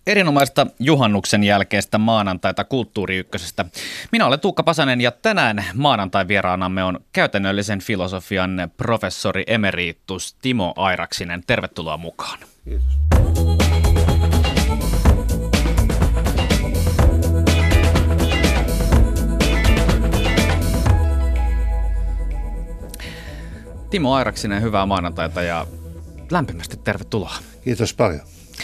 Erinomaista juhannuksen jälkeistä maanantaita Kulttuuri Ykkösestä. Minä olen Tuukka Pasanen ja tänään maanantain vieraanamme on käytännöllisen filosofian professori emeritus Timo Airaksinen. Tervetuloa mukaan. Kiitos. Timo Airaksinen, hyvää maanantaita ja lämpimästi tervetuloa. Kiitos paljon.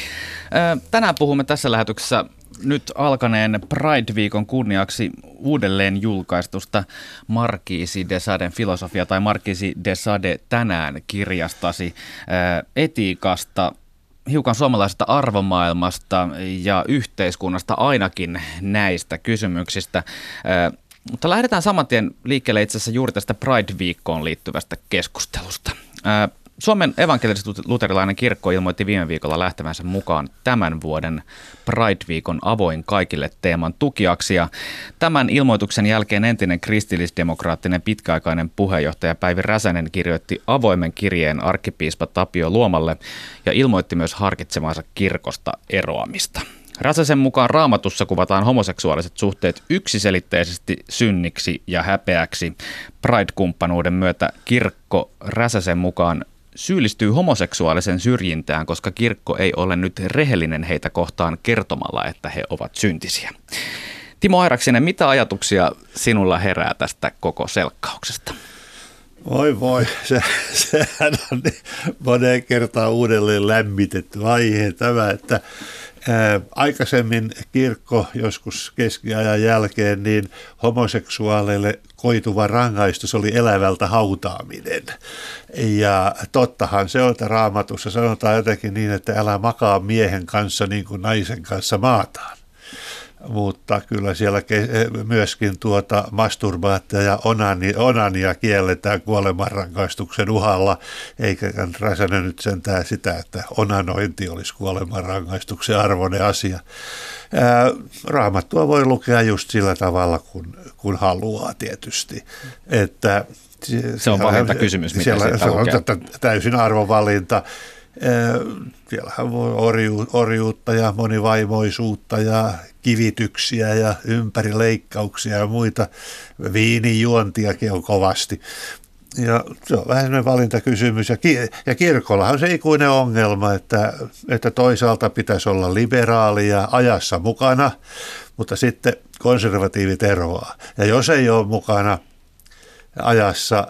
Tänään puhumme tässä lähetyksessä nyt alkaneen Pride-viikon kunniaksi uudelleen julkaistusta Marquise de Saden filosofia tai Marquise de Sade tänään -kirjastasi etiikasta, hiukan suomalaisesta arvomaailmasta ja yhteiskunnasta, ainakin näistä kysymyksistä. Mutta lähdetään saman tien liikkeelle itse asiassa juuri tästä Pride-viikkoon liittyvästä keskustelusta. Suomen evankelis-luterilainen kirkko ilmoitti viime viikolla lähtevänsä mukaan tämän vuoden Pride-viikon avoin kaikille -teeman tukijaksi. Ja tämän ilmoituksen jälkeen entinen kristillisdemokraattinen pitkäaikainen puheenjohtaja Päivi Räsänen kirjoitti avoimen kirjeen arkkipiispa Tapio Luomalle ja ilmoitti myös harkitsevansa kirkosta eroamista. Räsäsen mukaan Raamatussa kuvataan homoseksuaaliset suhteet yksiselitteisesti synniksi ja häpeäksi. Pride-kumppanuuden myötä kirkko Räsäsen mukaan syyllistyy homoseksuaalisen syrjintään, koska kirkko ei ole nyt rehellinen heitä kohtaan kertomalla, että he ovat syntisiä. Timo Airaksinen, mitä ajatuksia sinulla herää tästä koko selkkauksesta? Voi, sehän on moneen kertaan uudelleen lämmitetty aihe tämä, että aikaisemmin kirkko joskus keskiajan jälkeen niin homoseksuaaleille koituva rangaistus oli elävältä hautaaminen. Ja tottahan se on, että Raamatussa sanotaan jotenkin niin, että älä makaa miehen kanssa niin kuin naisen kanssa maataan. Mutta kyllä siellä myöskin masturbaattia ja onania kielletään kuolemanrangaistuksen uhalla, eikä Räsänen nyt sentään sitä, että onanointi olisi kuolemanrangaistuksen arvoinen asia. Raamattua voi lukea just sillä tavalla, kun haluaa tietysti. Että se on valintakysymys, mitä se on täysin arvovalinta. Siellähän voi orjuutta ja monivaimoisuutta ja kivityksiä ja ympärileikkauksia ja muita. Viinijuontiakin on kovasti. Ja se on vähän sellainen valintakysymys. Ja kirkollahan on se ikuinen ongelma, että toisaalta pitäisi olla liberaali ja ajassa mukana, mutta sitten konservatiivit eroaa. Ja jos ei ole mukana ajassa,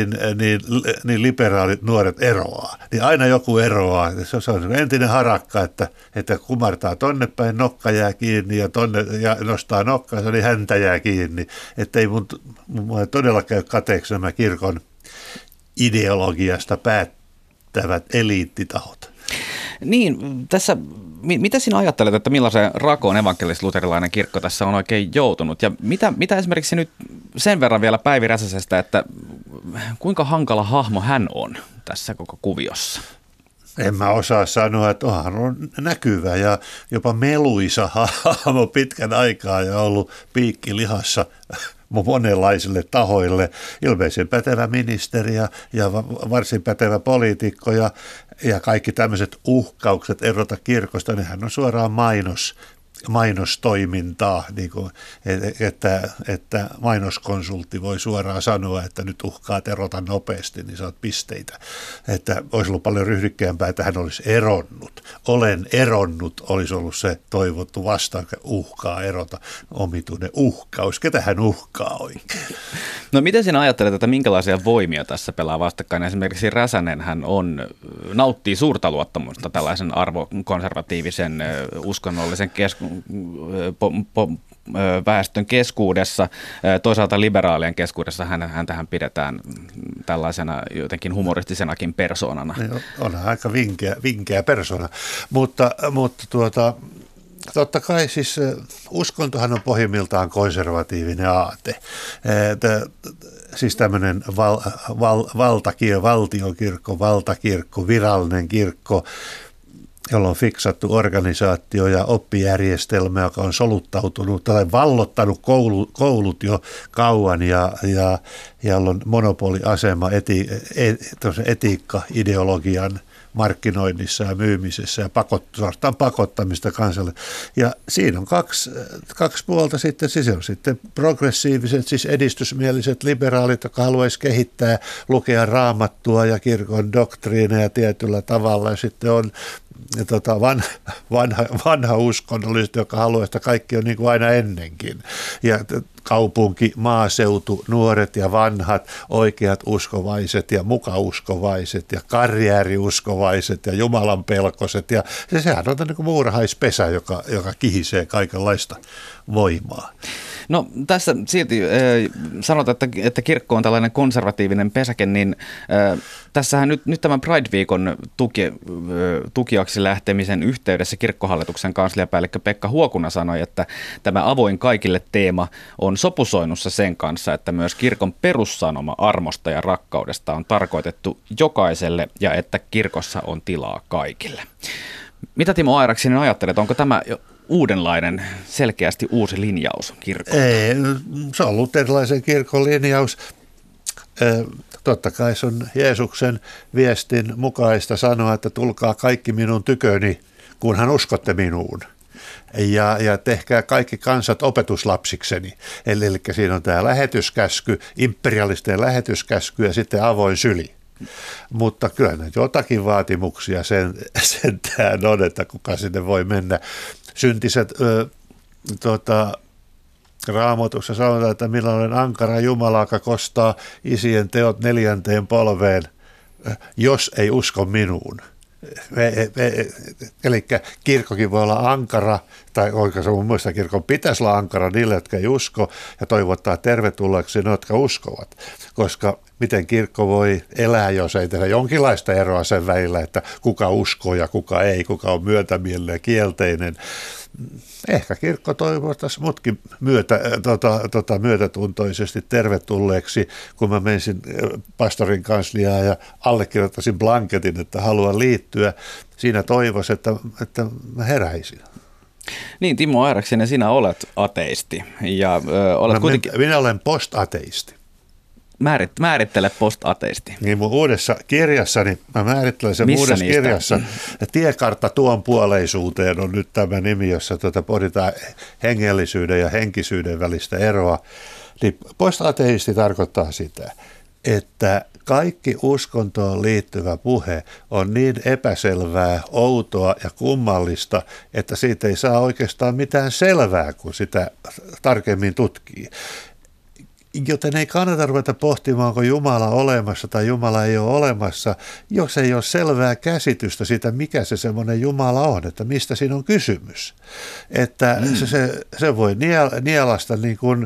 niin liberaalit nuoret eroaa. Niin aina joku eroaa. Se on entinen harakka, että kumartaa tonne päin, nokka jää kiinni ja nostaa nokkaansa, niin häntä jää kiinni. Että ei mun todella käy kateeksi nämä kirkon ideologiasta päättävät eliittitahot. Niin, tässä, mitä sinä ajattelet, että millaisen rakoon evankelis-luterilainen kirkko tässä on oikein joutunut? Ja mitä esimerkiksi nyt sen verran vielä Päivi Räsäsestä, että kuinka hankala hahmo hän on tässä koko kuviossa? En mä osaa sanoa, että onhan on näkyvä ja jopa meluisa hahmo pitkän aikaa ja ollut piikki lihassa monenlaisille tahoille. Ilmeisen pätevä ministeri ja varsin pätevä poliitikko ja kaikki tämmöiset uhkaukset erota kirkosta, niin hän on suoraan mainostoimintaa, niin kuin, että mainoskonsultti voi suoraan sanoa, että nyt uhkaat erota nopeasti, niin saat pisteitä. Että olisi ollut paljon ryhdikkäämpää, että hän olisi eronnut. Olen eronnut, olisi ollut se toivottu vastaan, uhkaa erota, omituinen uhkaus. Ketä hän uhkaa oikein? No miten sinä ajattelet, että minkälaisia voimia tässä pelaa vastakkain? Esimerkiksi Räsänen hän nauttii suurta luottamusta tällaisen arvokonservatiivisen uskonnollisen väestön keskuudessa, toisaalta liberaalien keskuudessa häntähän pidetään tällaisena jotenkin humoristisenakin persoonana. On aika vinkeä persoona, mutta totta kai siis uskontohan on pohjimmiltaan konservatiivinen aate. Siis tämmöinen valtakirkko, virallinen kirkko, jolla on fiksattu organisaatio ja oppijärjestelmä, joka on soluttautunut tai vallottanut koulut jo kauan ja jolla on monopoliasema etiikka-ideologian markkinoinnissa ja myymisessä ja pakottamista kansalle. Ja siinä on kaksi puolta sitten. Siis on sitten progressiiviset, siis edistysmieliset liberaalit, jotka haluaisi kehittää, lukea raamattua ja kirkon doktriineja tietyllä tavalla. Ja sitten on vanha uskonnolliset, joka haluaa, että kaikki on niin kuin aina ennenkin. Ja kaupunki, maaseutu, nuoret ja vanhat, oikeat uskovaiset ja mukauskovaiset ja karjääriuskovaiset ja jumalanpelkoiset. Ja sehän on niin kuin muurahaispesä, joka kihisee kaikenlaista voimaa. No tässä silti sanotaan, että kirkko on tällainen konservatiivinen pesäke, niin tässähän nyt tämän Pride-viikon tukijaksi lähtemisen yhteydessä kirkkohallituksen kansliapäällikkö Pekka Huokuna sanoi, että tämä avoin kaikille teema on sopusoinnussa sen kanssa, että myös kirkon perussanoma armosta ja rakkaudesta on tarkoitettu jokaiselle ja että kirkossa on tilaa kaikille. Mitä Timo Airaksinen ajattelet, onko tämä uudenlainen, selkeästi uusi linjaus kirkolla? Ei, se on ollut erilaisen kirkon linjaus. Totta kai se on Jeesuksen viestin mukaista sanoa, että tulkaa kaikki minun tyköni, kunhan uskotte minuun. Ja tehkää kaikki kansat opetuslapsikseni. Eli siinä on tämä lähetyskäsky, imperialistinen lähetyskäsky ja sitten avoin syli. Mutta kyllä jotakin vaatimuksia sentään on, että kuka sinne voi mennä. Syntiset Raamatussa sanotaan, että minä olen ankara Jumala, joka kostaa isien teot 4. polveen, jos ei usko minuun. Eli kirkkokin voi olla ankara, tai oikeastaan mun mielestä kirkon pitäisi olla ankara niille, jotka ei usko, ja toivottaa tervetulleeksi ne, jotka uskovat. Koska miten kirkko voi elää, jos ei tehdä jonkinlaista eroa sen välillä, että kuka uskoo ja kuka ei, kuka on myötämielinen ja kielteinen. Ehkä kirkko toivottaisi mutkin myötätuntoisesti tervetulleeksi, kun mä menisin pastorin kansliaan ja allekirjoittaisin blanketin, että haluan liittyä. Siinä toivoisi, että mä heräisin. Niin, Timo Airaksinen, sinä olet ateisti. Ja, minä olen post-ateisti. Määrittele post-ateisti. Niin mun uudessa kirjassani, mä määrittelen sen uudessa kirjassa, Tiekartta tuon puoleisuuteen on nyt tämä nimi, jossa pohditaan hengellisyyden ja henkisyyden välistä eroa. Niin post-ateisti tarkoittaa sitä, että kaikki uskontoon liittyvä puhe on niin epäselvää, outoa ja kummallista, että siitä ei saa oikeastaan mitään selvää, kun sitä tarkemmin tutkii. Joten ei kannata ruveta pohtimaan, onko Jumala olemassa tai Jumala ei ole olemassa, jos ei ole selvää käsitystä siitä, mikä se semmoinen Jumala on, että mistä siinä on kysymys. Että se voi nielasta niin kuin,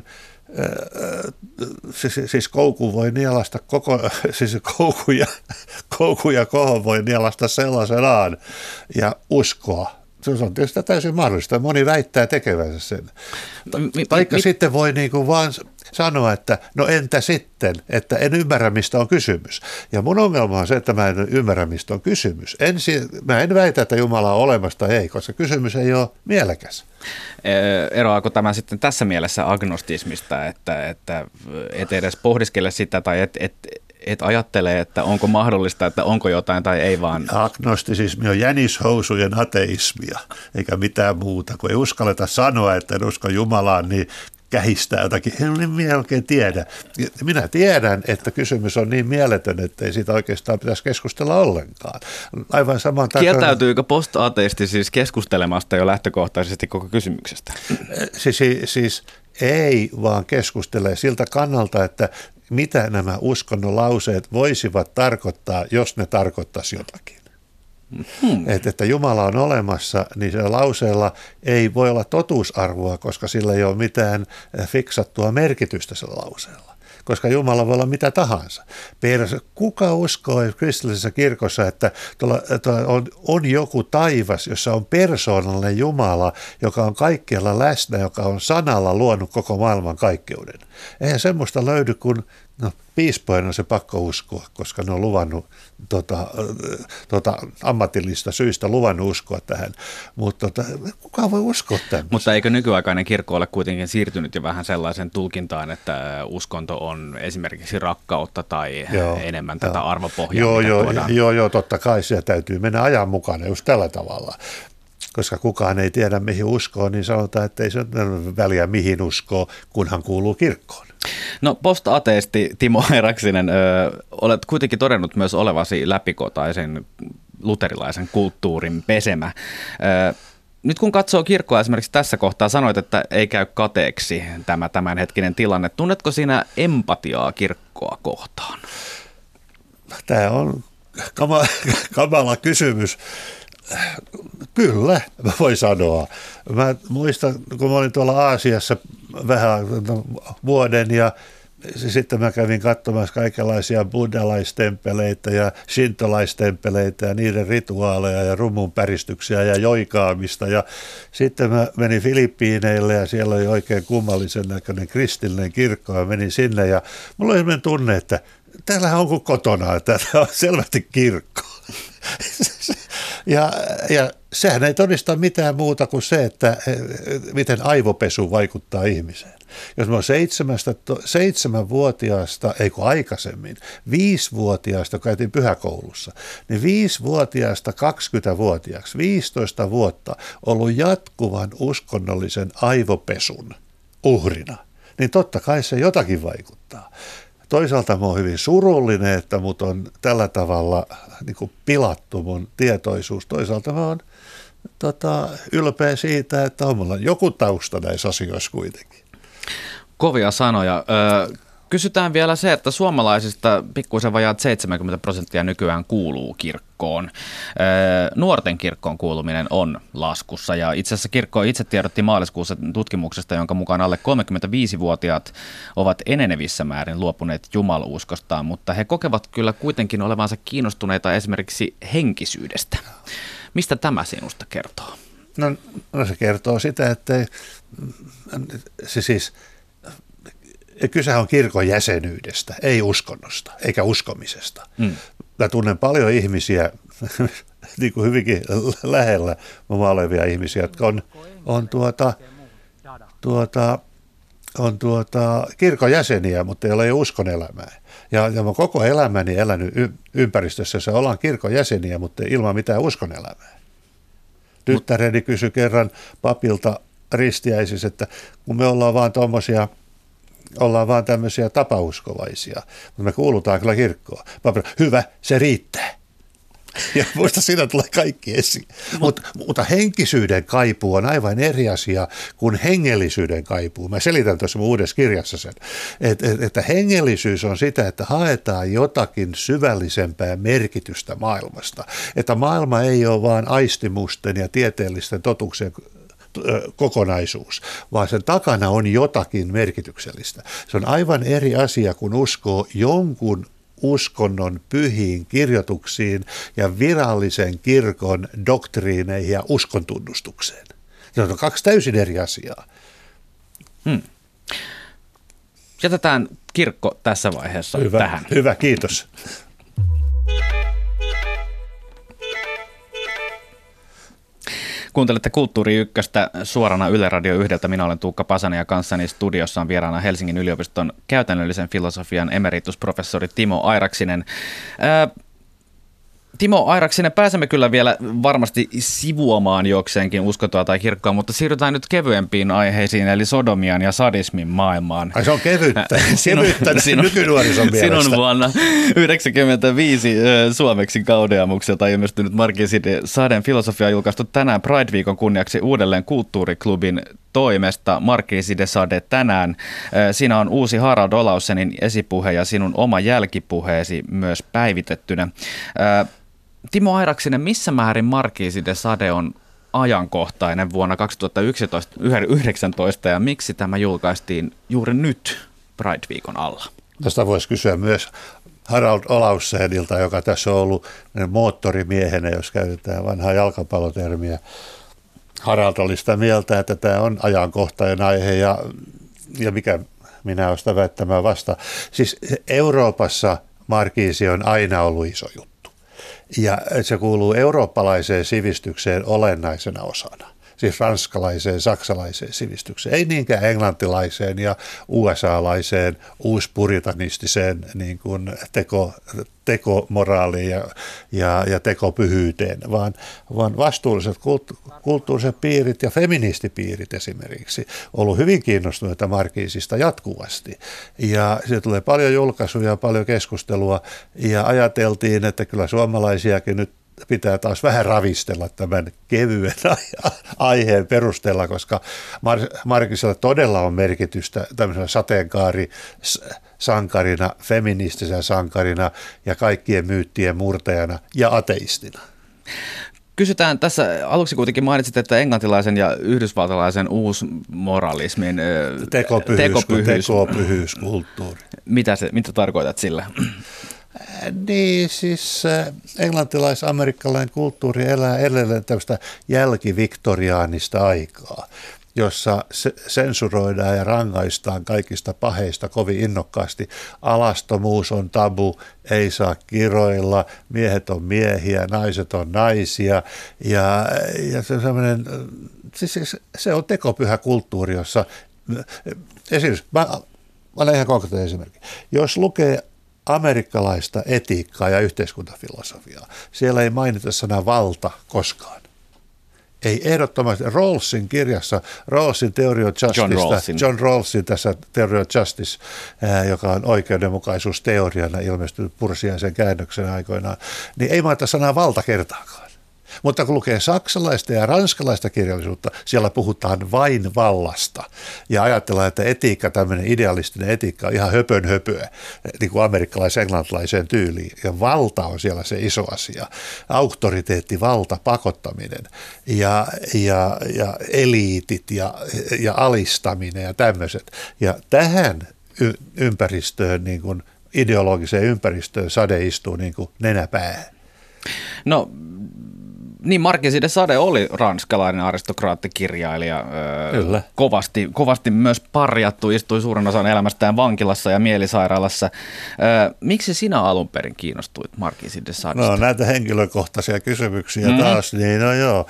siis koukku voi nielasta siis koukku ja koho voi nielasta sellaisenaan ja uskoa. Se on tietysti täysin mahdollista. Moni väittää tekevänsä sen. Taikka sitten voi niin kuin vaan sanoa, että no entä sitten, että en ymmärrä, mistä on kysymys. Ja mun ongelma on se, että mä en ymmärrä, mistä on kysymys. Mä en väitä, että Jumala on olemassa tai ei, koska kysymys ei ole mielekäs. Eroaako tämä sitten tässä mielessä agnostismista, että et edes pohdiskele sitä tai et ajattele, että onko mahdollista, että onko jotain tai ei vaan? Agnostisismi on jänishousujen ateismia, eikä mitään muuta. Kun ei uskalleta sanoa, että en usko Jumalaan, niin kähistää jotakin. En minä oikein tiedä. Minä tiedän, että kysymys on niin mieletön, että ei siitä oikeastaan pitäisi keskustella ollenkaan. Aivan saman takia. Kieltäytyykö post-ateisti siis keskustelemasta jo lähtökohtaisesti koko kysymyksestä? Siis ei, vaan keskustelee siltä kannalta, että mitä nämä uskonnon lauseet voisivat tarkoittaa, jos ne tarkoittaisi jotakin. Että Jumala on olemassa, niin se lauseella ei voi olla totuusarvoa, koska sillä ei ole mitään fiksattua merkitystä sillä lauseella. Koska Jumala voi olla mitä tahansa. Kuka uskoo kristillisessä kirkossa, että on joku taivas, jossa on persoonallinen Jumala, joka on kaikkialla läsnä, joka on sanalla luonut koko maailman kaikkeuden. Eihän semmoista löydy kuin No, piispojen on se pakko uskoa, koska ne on luvannut ammatillista syistä luvannut uskoa tähän, mutta kukaan voi uskoa tämmöistä. Mutta eikö nykyaikainen kirkko ole kuitenkin siirtynyt jo vähän sellaisen tulkintaan, että uskonto on esimerkiksi rakkautta tai enemmän tätä arvopohjaa, Joo, totta kai se täytyy mennä ajan mukana just tällä tavalla. Koska kukaan ei tiedä, mihin uskoo, niin sanotaan, että ei se ole väliä, mihin uskoo, kunhan kuuluu kirkkoon. No post-ateesti Timo Airaksinen, olet kuitenkin todennut myös olevasi läpikotaisen luterilaisen kulttuurin pesemä. Nyt kun katsoo kirkkoa esimerkiksi tässä kohtaa, sanoit, että ei käy kateeksi tämä tämänhetkinen tilanne. Tunnetko sinä empatiaa kirkkoa kohtaan? Tämä on kamala kysymys. Kyllä, voi sanoa. Mä muistan, kun mä olin tuolla Aasiassa vähän vuoden ja sitten mä kävin katsomassa kaikenlaisia buddhalaistempeleitä ja shintolaistempeleitä ja niiden rituaaleja ja rumunpäristyksiä ja joikaamista. Ja sitten mä menin Filippiineille ja siellä oli oikein kummallisen näköinen kristillinen kirkko ja menin sinne ja mulla oli sellainen tunne, että täällähän on kuin kotona, että täällä on selvästi kirkko. Ja sehän ei todista mitään muuta kuin se, että miten aivopesu vaikuttaa ihmiseen. Jos me on 7-vuotiaasta, eikö aikaisemmin, 5-vuotiaasta, kun käytiin pyhäkoulussa, niin 5-vuotiaasta 20-vuotiaaksi, 15 vuotta ollut jatkuvan uskonnollisen aivopesun uhrina, niin totta kai se jotakin vaikuttaa. Toisaalta mä oon hyvin surullinen, että mut on tällä tavalla niin kuin pilattu mun tietoisuus. Toisaalta mä oon ylpeä siitä, että on mulla joku tausta näissä asioissa kuitenkin. Kovia sanoja. Kysytään vielä se, että suomalaisista pikkuisen vajaat 70% nykyään kuuluu kirkkoon. Nuorten kirkkoon kuuluminen on laskussa ja itse asiassa kirkko itse tiedotti maaliskuussa tutkimuksesta, jonka mukaan alle 35-vuotiaat ovat enenevissä määrin luopuneet jumaluskostaan, mutta he kokevat kyllä kuitenkin olevansa kiinnostuneita esimerkiksi henkisyydestä. Mistä tämä sinusta kertoo? No se kertoo sitä, että kysehän on kirkon jäsenyydestä, ei uskonnosta eikä uskomisesta. Mä tunnen paljon ihmisiä, niin kuin hyvinkin lähellä olevia ihmisiä, jotka on kirkon jäseniä, mutta ei ole uskon elämää. Ja mä koko elämäni elänyt ympäristössä, jossa ollaan kirkon jäseniä, mutta ilman mitään uskon elämää. Tyttäreni kysyi kerran papilta ristiäisissä, että kun me ollaan vaan tämmöisiä tapauskovaisia, mutta me kuulutaan kyllä kirkkoon. Hyvä, se riittää. Ja muista siinä tulee kaikki esiin. Mutta henkisyyden kaipuu on aivan eri asia kuin hengellisyyden kaipuu. Mä selitän tuossa mun uudessa kirjassa sen, että hengellisyys on sitä, että haetaan jotakin syvällisempää merkitystä maailmasta. Että maailma ei ole vaan aistimusten ja tieteellisten totuuksien kokonaisuus, vaan sen takana on jotakin merkityksellistä. Se on aivan eri asia, kun uskoo jonkun uskonnon pyhiin kirjoituksiin ja virallisen kirkon doktriineihin ja uskontunnustukseen. Se on 2 täysin eri asiaa. Jätetään kirkko tässä vaiheessa tähän. Hyvä, kiitos. Kuuntelette Kulttuuri Ykköstä suorana Yle Radio 1. Minä olen Tuukka Pasanen ja kanssani studiossa on vieraana Helsingin yliopiston käytännöllisen filosofian emeritusprofessori Timo Airaksinen. Timo Airaksinen, pääsemme kyllä vielä varmasti sivuamaan jokseenkin uskontoa tai kirkkoa, mutta siirrytään nyt kevyempiin aiheisiin, eli sodomian ja sadismin maailmaan. Ai se on kevyttä nykynuorison mielestä. Sinun vuonna 1995 suomeksi kaudeamukselta ilmestynyt Marquis de Saden filosofia julkaistu tänään Pride-viikon kunniaksi uudelleen Kulttuuriklubin toimesta Marquis de Sade tänään. Siinä on uusi Harald Olaussenin esipuhe ja sinun oma jälkipuheesi myös päivitettynä. Timo Airaksinen, missä määrin Marquis de Sade on ajankohtainen vuonna 2019 ja miksi tämä julkaistiin juuri nyt Pride-viikon alla? Tästä voisi kysyä myös Harald Olaussenilta, joka tässä on ollut moottorimiehenä, jos käytetään vanhaa jalkapallotermiä. Harald oli sitä mieltä, että tämä on ajankohtainen aihe ja minä olen sitä väittämään vastaan. Siis Euroopassa markiisi on aina ollut iso juttu. Ja se kuuluu eurooppalaiseen sivistykseen olennaisena osana. Siis ranskalaiseen, saksalaiseen sivistykseen, ei niinkään englantilaiseen ja USA-laiseen, uuspuritanistiseen niin kuin tekomoraaliin ja tekopyhyyteen, vaan vastuulliset kulttuuriset piirit ja feministipiirit esimerkiksi ollut hyvin kiinnostuneita markiisista jatkuvasti. Ja siitä tulee paljon julkaisuja, paljon keskustelua ja ajateltiin, että kyllä suomalaisiakin nyt pitää taas vähän ravistella tämän kevyen aiheen perusteella, koska Markisella todella on merkitystä tämmöisenä sateenkaarisankarina, feministisenä sankarina ja kaikkien myyttien murtajana ja ateistina. Kysytään tässä, aluksi kuitenkin mainitsit, että englantilaisen ja yhdysvaltalaisen uusmoralismin tekopyhyyskulttuuri. Mitä tarkoitat sillä? Niin, siis englantilais-amerikkalainen kulttuuri elää edelleen tämmöistä jälkiviktoriaanista aikaa, jossa sensuroidaan ja rangaistaan kaikista paheista kovin innokkaasti. Alastomuus on tabu, ei saa kiroilla, miehet on miehiä, naiset on naisia ja se on semmoinen, siis se on tekopyhä kulttuuri, jossa esimerkiksi, mä annan ihan konkreettinen esimerkki, jos lukee amerikkalaista etiikkaa ja yhteiskuntafilosofiaa. Siellä ei mainita sanaa valta koskaan. Ei ehdottomasti. Rawlsin kirjassa, Rawlsin Theory of Justice, John Rawlsin tässä Theory of Justice, joka on oikeudenmukaisuusteoriana ilmestynyt Pursiaisen käännöksen aikoinaan, niin ei mainita sanaa valta kertaakaan. Mutta kun lukee saksalaista ja ranskalaista kirjallisuutta, siellä puhutaan vain vallasta. Ja ajatellaan, että etiikka, tämmöinen idealistinen etiikka on ihan höpöä, niin kuin amerikkalais-englantilaiseen tyyliin. Ja valta on siellä se iso asia. Auktoriteetti, valta, pakottaminen ja eliitit ja alistaminen ja tämmöiset. Ja tähän ympäristöön, niin kuin ideologiseen ympäristöön sade istuu niin kuin nenäpäähän. No, niin Marquis de Sade oli ranskalainen aristokraattikirjailija, kovasti myös parjattu, istui suurin osan elämästään vankilassa ja mielisairaalassa. Miksi sinä alun perin kiinnostuit Marquis de Sadesta? No näitä henkilökohtaisia kysymyksiä taas, niin no joo.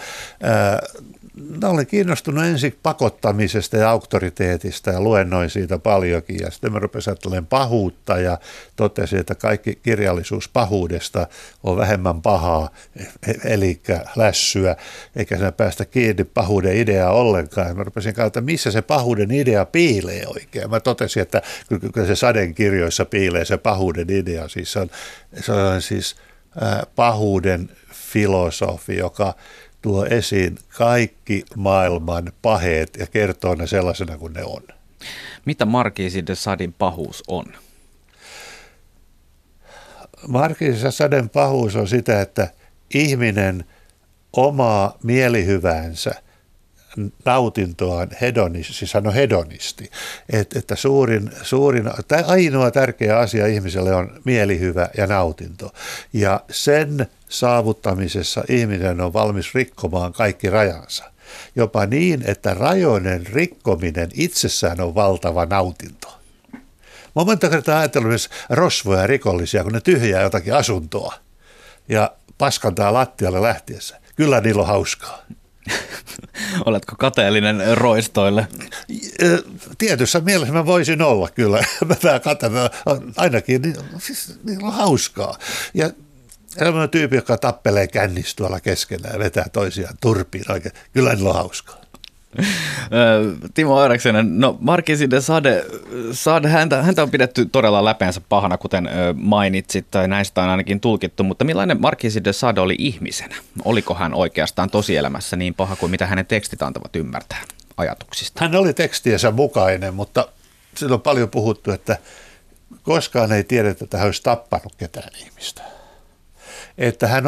Mä olin kiinnostunut ensin pakottamisesta ja auktoriteetista ja luennoin siitä paljonkin ja sitten mä rupesin ajattelemaan pahuutta ja totesin, että kaikki kirjallisuus pahuudesta on vähemmän pahaa, eli lässyä, eikä siinä päästä kiinni pahuuden ideaa ollenkaan. Mä rupesin katsomaan, missä se pahuuden idea piilee oikein. Mä totesin, että kyllä se Saden kirjoissa piilee se pahuuden idea, siis se on siis pahuuden filosofi, joka tuo esiin kaikki maailman paheet ja kertoo ne sellaisena kuin ne on. Mitä Marquis de Saden pahuus on? Marquis de Saden pahuus on sitä, että ihminen omaa mielihyväänsä, nautintoaan siis hän on hedonisti, että ainoa tärkeä asia ihmiselle on mielihyvä ja nautinto. Ja sen saavuttamisessa ihminen on valmis rikkomaan kaikki rajansa. Jopa niin, että rajojen rikkominen itsessään on valtava nautinto. Mä oon monta kertaa ajatellut myös rosvoja ja rikollisia, kun ne tyhjää jotakin asuntoa ja paskantaa lattialle lähtiessä. Kyllä niillä on hauskaa. Oletko kateellinen roistoille? Tietyssä mielessä mä voisin olla kyllä. Mä katson, ainakin siis niillä on hauskaa. Ja sellainen tyyppi, joka tappelee kännissä tuolla keskenään ja vetää toisiaan turpiin oikein. Kyllä niillä on hauskaa. Timo Oireksinen, no Marquis de Sade, häntä on pidetty todella läpeensä pahana, kuten mainitsit, tai näistä on ainakin tulkittu, mutta millainen Marquis de Sade oli ihmisenä? Oliko hän oikeastaan tosielämässä niin paha kuin mitä hänen tekstit antavat ymmärtää ajatuksista? Hän oli tekstiensä mukainen, mutta siitä on paljon puhuttu, että koskaan ei tiedetä, että hän olisi tappanut ketään ihmistä. Että hän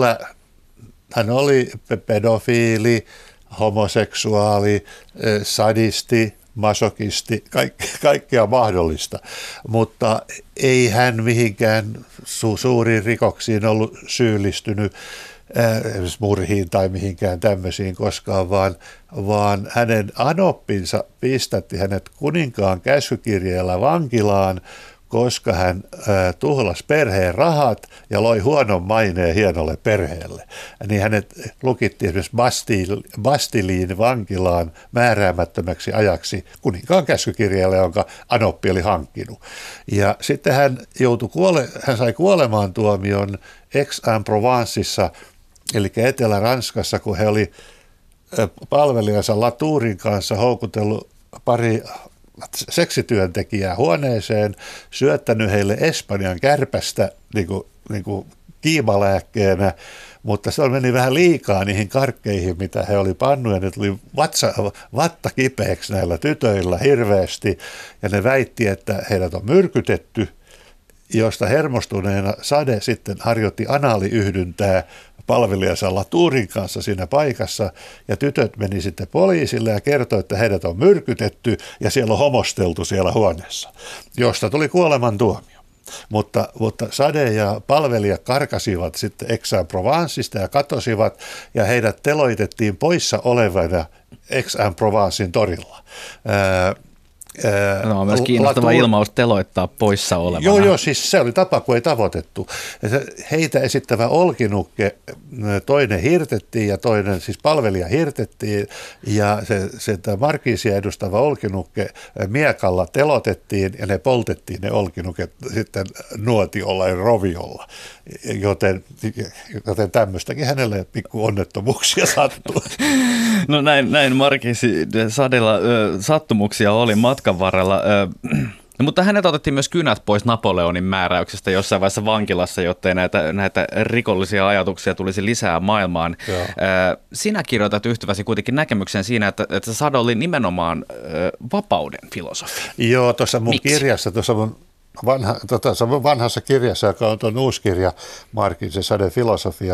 oli pedofiili, homoseksuaali, sadisti, masokisti, kaikkea mahdollista, mutta ei hän mihinkään suuriin rikoksiin ollut syyllistynyt. esimerkiksi murhiin tai mihinkään tämmöisiin koskaan, vaan hänen anoppinsa pistätti hänet kuninkaan käskykirjeellä vankilaan, koska hän tuhlasi perheen rahat ja loi huonon maineen hienolle perheelle. Niin hänet lukittiin esimerkiksi Bastiliin vankilaan määräämättömäksi ajaksi kuninkaan käskykirjeellä, jonka anoppi oli hankkinut. Ja sitten hän sai kuolemaantuomion Aix-en-Provenceissa, eli Etelä-Ranskassa, kun he oli palvelijansa Latourin kanssa houkutellut pari seksityöntekijää huoneeseen, syöttänyt heille Espanjan kärpästä niin kuin kiimalääkkeenä, mutta se meni vähän liikaa niihin karkkeihin, mitä he oli pannut, ja ne tuli vatta kipeäksi näillä tytöillä hirveästi, ja ne väitti, että heidät on myrkytetty, josta hermostuneena Sade sitten harjoitti anaaliyhdyntää palvelijansa Latourin kanssa siinä paikassa, ja tytöt meni sitten poliisille ja kertoi, että heidät on myrkytetty ja siellä on homosteltu siellä huoneessa, josta tuli kuolemantuomio. Mutta Sade ja palvelija karkasivat sitten Aix-en-Provencesta ja katosivat, ja heidät teloitettiin poissa olevana Aix-en-Provencen torilla. No, on myös kiinnostava ilmaus teloittaa poissa olevana. Joo, siis se oli tapa, kun ei tavoitettu. Heitä esittävä olkinukke, toinen hirtettiin ja toinen, siis palvelija hirtettiin, ja se markiisia edustava olkinukke miekalla telotettiin, ja ne poltettiin ne olkinuket sitten nuotiolla ja roviolla. Joten tämmöistäkin hänelle pikku onnettomuuksia sattuu. No näin Markiisi de Sadella sattumuksia oli matkan varrella. Mutta hänet otettiin myös kynät pois Napoleonin määräyksestä jossain vaiheessa vankilassa, jottei näitä rikollisia ajatuksia tulisi lisää maailmaan. Joo. Sinä kirjoitat yhtyväsi kuitenkin näkemykseen siinä, että Sade oli nimenomaan vapauden filosofi. Joo, tuossa mun kirjassa, tuossa mun vanhassa kirjassa, joka on tuon uusi kirja, Markiisi de Sade filosofia,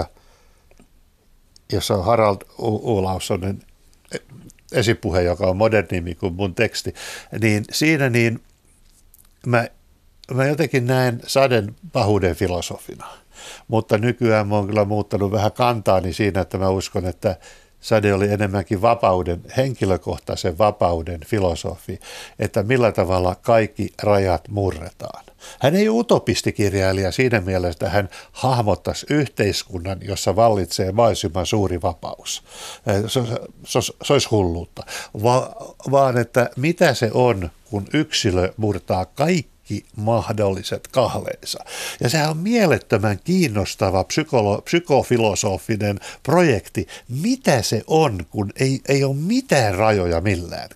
jossa on Harald Olaussonen esipuhe, joka on modernimi kuin mun teksti, niin siinä mä jotenkin näen Saden pahuuden filosofina, mutta nykyään mä oon kyllä muuttanut vähän kantaani siinä, että mä uskon, että Sade oli enemmänkin henkilökohtaisen vapauden filosofi, että millä tavalla kaikki rajat murretaan. Hän ei ole utopistikirjailija siinä mielessä, että hän hahmottaisi yhteiskunnan, jossa vallitsee mahdollisimman suuri vapaus. Se olisi hulluutta, vaan että mitä se on, kun yksilö murtaa kaikki mahdolliset kahleensa. Ja sehän on mielettömän kiinnostava psykofilosofinen projekti. Mitä se on, kun ei ole mitään rajoja millään?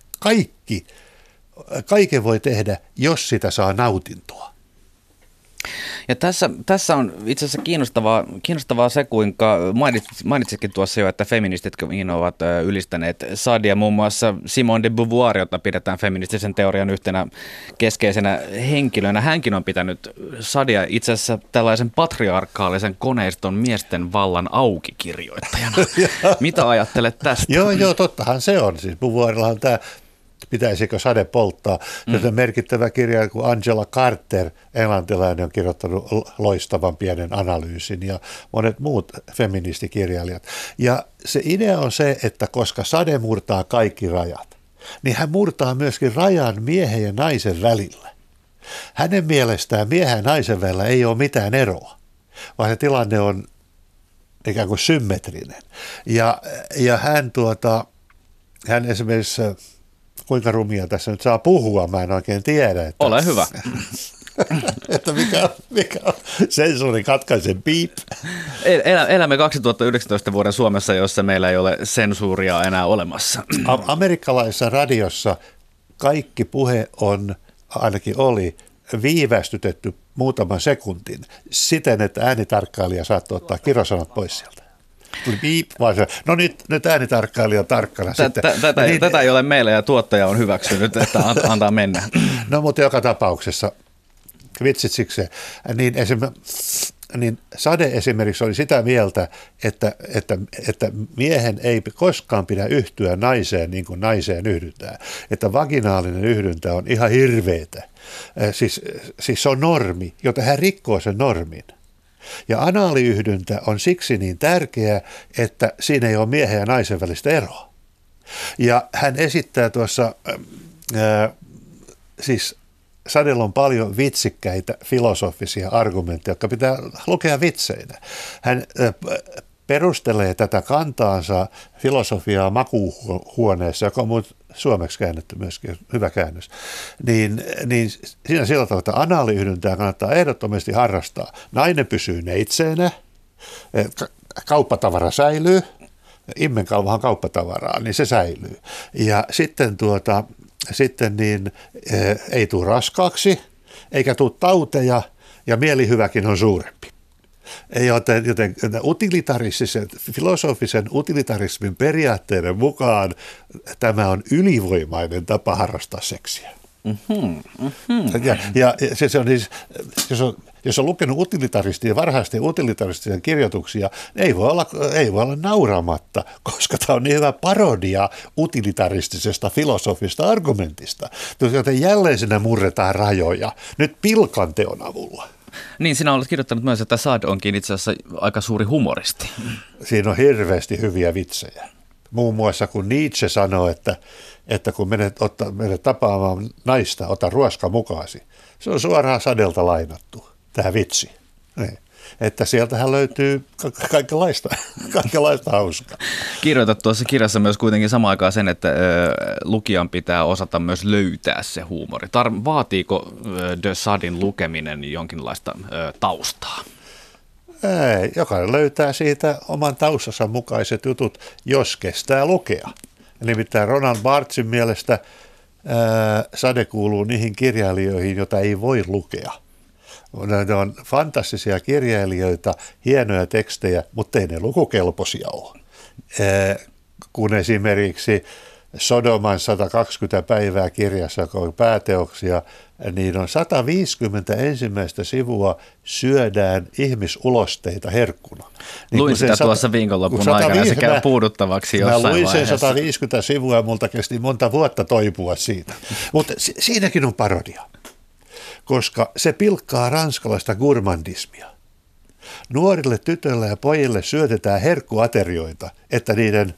Kaiken voi tehdä, jos sitä saa nautintoa. Ja tässä on itse asiassa kiinnostavaa se, kuinka mainitsitkin tuossa jo, että feministitkin ovat ylistäneet Sadea. Muun muassa Simone de Beauvoir, jota pidetään feministisen teorian yhtenä keskeisenä henkilönä. Hänkin on pitänyt Sadea itse asiassa tällaisen patriarkaalisen koneiston miesten vallan aukikirjoittajana. Mitä ajattelet tästä? Joo, tottahan se on. Siis Beauvoirillahan tämä pitäisikö Sade polttaa. Joten merkittävä kirja kuin Angela Carter, englantilainen, on kirjoittanut loistavan pienen analyysin, ja monet muut feministikirjailijat. Ja se idea on se, että koska Sade murtaa kaikki rajat, niin hän murtaa myöskin rajan miehen ja naisen välillä. Hänen mielestään miehen ja naisen välillä ei ole mitään eroa, vaan se tilanne on ikään kuin symmetrinen. Ja hän esimerkiksi, kuinka rumia tässä nyt saa puhua, mä en oikein tiedä. Että, ole hyvä. Että mikä on sensuurin katkaisen piip. Elämme 2019 vuoden Suomessa, jossa meillä ei ole sensuuria enää olemassa. Amerikkalaisessa radiossa kaikki puhe ainakin oli viivästytetty muutaman sekuntin siten, että äänitarkkailija saattoi ottaa kirosanat pois sieltä. Tuli piip, vaan se, no nyt äänitarkkailija tarkkana sitten. Tätä ei ole meillä, ja tuottaja on hyväksynyt, että antaa mennä. No mutta joka tapauksessa, vitsit siksi, niin Sade esimerkiksi oli sitä mieltä, että miehen ei koskaan pidä yhtyä naiseen niin kuin naiseen yhdytään. Että vaginaalinen yhdyntä on ihan hirveetä. Siis se on normi, jota hän rikkoo sen normin. Ja anaaliyhdyntä on siksi niin tärkeä, että siinä ei ole miehen ja naisen välistä eroa. Ja hän esittää tuossa, siis Sadella on paljon vitsikkäitä filosofisia argumentteja, jotka pitää lukea vitseinä. Hän perustelee tätä kantaansa filosofiaa makuuhuoneessa, joka on suomeksi käännetty myöskin, hyvä käännös, niin siinä sillä tavalla, että anaaliyhdyntää kannattaa ehdottomasti harrastaa. Nainen pysyy neitseenä, kauppatavara säilyy, immenkauvahan kauppatavaraa, niin se säilyy. Ja sitten ei tule raskaaksi, eikä tule tauteja, ja mielihyväkin on suurempi. Joten filosofisen utilitarismin periaatteiden mukaan tämä on ylivoimainen tapa harrastaa seksiä. Ja se on siis, jos on lukenut varhaisten utilitaristien kirjoituksia, ei voi olla nauramatta, koska tämä on niin hyvä parodia utilitaristisesta filosofista argumentista, joten jälleen siinä murretaan rajoja, nyt pilkan teon avulla. Niin, sinä olet kirjoittanut myös, että Sade onkin itse asiassa aika suuri humoristi. Siinä on hirveästi hyviä vitsejä. Muun muassa kun Nietzsche sanoo, että kun menet tapaamaan naista, ota ruoska mukaasi. Se on suoraan Sadelta lainattu, tämä vitsi. Niin. Että sieltähän löytyy kaikenlaista hauskaa. Kirjoitat tuossa kirjassa myös kuitenkin samaan aikaan sen, että lukijan pitää osata myös löytää se huumori. Vaatiiko de Saden lukeminen jonkinlaista taustaa? Ei, jokainen löytää siitä oman taustansa mukaiset jutut, jos kestää lukea. Nimittäin Roland Barthesin mielestä Sade kuuluu niihin kirjailijoihin, joita ei voi lukea. Ne on fantastisia kirjailijoita, hienoja tekstejä, mutta ei ne lukukelpoisia ole. Kun esimerkiksi Sodoman 120 päivää kirjassa, joka on pääteoksia, niin on 150 ensimmäistä sivua syödään ihmisulosteita herkkuna. Niin luin sitä tuossa viikonlopun aikana ja se käy puuduttavaksi jossain vaiheessa. Mä luin sen 150 sivua ja multa kesti monta vuotta toipua siitä. Mutta siinäkin on parodia, koska se pilkkaa ranskalaista gourmandismia. Nuorille tytöille ja pojille syötetään herkkuaterioita, että niiden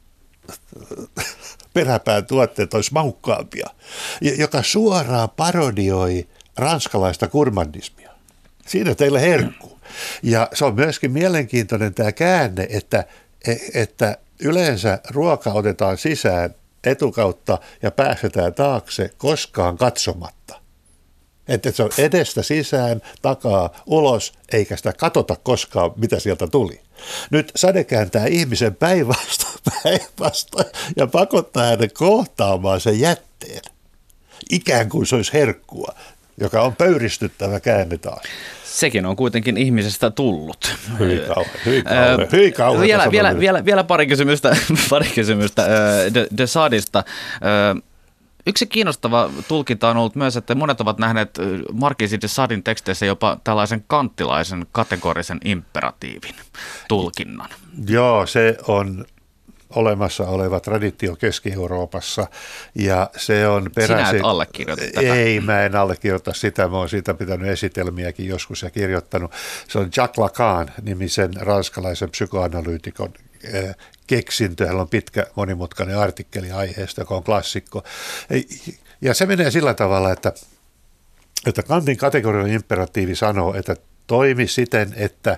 peräpään tuotteet olisi maukkaampia, joka suoraan parodioi ranskalaista gourmandismia. Siinä teille herkku. Ja se on myöskin mielenkiintoinen tämä käänne, että yleensä ruoka otetaan sisään etukautta ja päästetään taakse koskaan katsomatta. Että se on edestä sisään, takaa, ulos, eikä sitä katsota koskaan, mitä sieltä tuli. Nyt Sade kääntää ihmisen päinvastoin ja pakottaa hänen kohtaamaan sen jätteen. Ikään kuin se olisi herkkua, joka on pöyristyttävä käänne taas. Sekin on kuitenkin ihmisestä tullut. Hyi kauhean. Vielä pari kysymystä de Sadesta. Yksi kiinnostava tulkinta on ollut myös, että monet ovat nähneet Marquis de Saden teksteissä jopa tällaisen kanttilaisen kategorisen imperatiivin tulkinnan. Joo, se on olemassa oleva traditio Keski-Euroopassa ja se on peräisin. Sinä et allekirjoita tätä. Ei, mä en allekirjoita sitä. Mä oon siitä pitänyt esitelmiäkin joskus ja kirjoittanut. Se on Jacques Lacan-nimisen ranskalaisen psykoanalyytikon keksintö. Hän on pitkä monimutkainen artikkeli aiheesta, joka on klassikko. Ja se menee sillä tavalla, että Kantin kategorinen imperatiivi sanoo, että toimi siten,